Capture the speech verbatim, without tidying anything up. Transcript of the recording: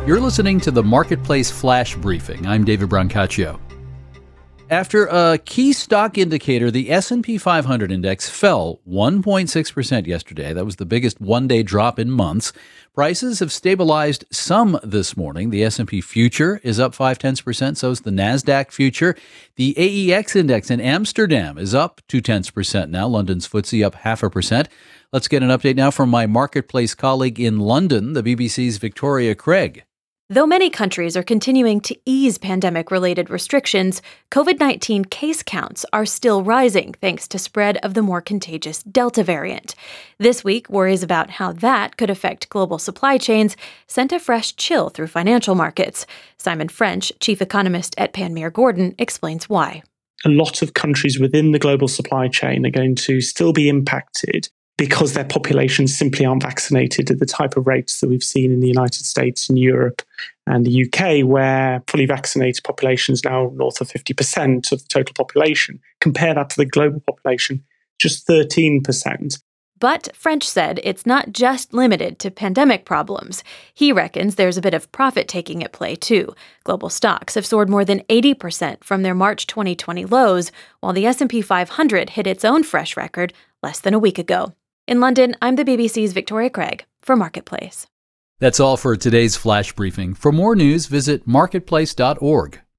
You're listening to the Marketplace Flash Briefing. I'm David Brancaccio. After a key stock indicator, the S and P five hundred index fell one point six percent yesterday. That was the biggest one-day drop in months. Prices have stabilized some this morning. The S and P future is up five tenths percent. So is the NASDAQ future. The A E X index in Amsterdam is up two tenths percent now. London's F T S E up half a percent. Let's get an update now from my Marketplace colleague in London, the B B C's Victoria Craig. Though many countries are continuing to ease pandemic-related restrictions, covid nineteen case counts are still rising thanks to spread of the more contagious Delta variant. This week, worries about how that could affect global supply chains sent a fresh chill through financial markets. Simon French, chief economist at Panmure Gordon, explains why. A lot of countries within the global supply chain are going to still be impacted because their populations simply aren't vaccinated at the type of rates that we've seen in the United States and Europe and the U K, where fully vaccinated populations now north of fifty percent of the total population. Compare that to the global population, just thirteen percent. But French said it's not just limited to pandemic problems. He reckons there's a bit of profit-taking at play, too. Global stocks have soared more than eighty percent from their March twenty twenty lows, while the S and P five hundred hit its own fresh record less than a week ago. In London, I'm the B B C's Victoria Craig for Marketplace. That's all for today's Flash Briefing. For more news, visit marketplace dot org.